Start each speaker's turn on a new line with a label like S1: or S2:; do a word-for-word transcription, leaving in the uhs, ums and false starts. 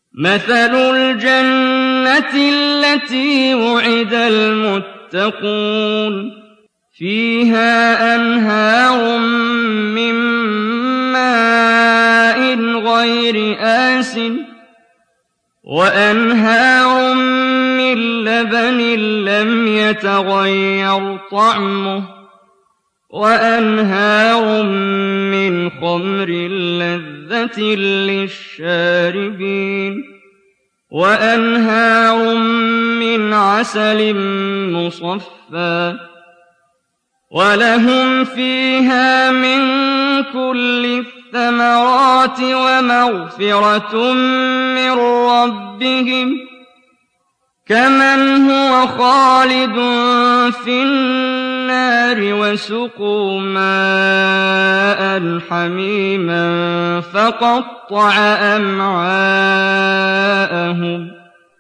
S1: مَثَلُ الْجَنَّةِ الَّتِي وُعِدَ الْمُتَّقُونَ فِيهَا أَنْهَارٌ مِّن مَّاءٍ غَيْرِ آسِنٍ وَأَنْهَارٌ مِّن لَّبَنٍ لَّمْ يَتَغَيَّرْ طَعْمُهُ وَأَنْهَارٌ مِّنْ خَمْرٍ لَّذَّةٍ لِّلشَّارِبِينَ وَأَنْهَارٌ مِّنْ عَسَلٍ مُّصَفًّى وَلَهُمْ فِيهَا مِن كُلِّ الثَّمَرَاتِ وَمَغْفِرَةٌ مِّن رَّبِّهِمْ كَمَنْ هُوَ خَالِدٌ فِي النَّارِ وَسُقُوا مَاءً حَمِيمًا فَقَطَّعَ أَمْعَاءَهُمْ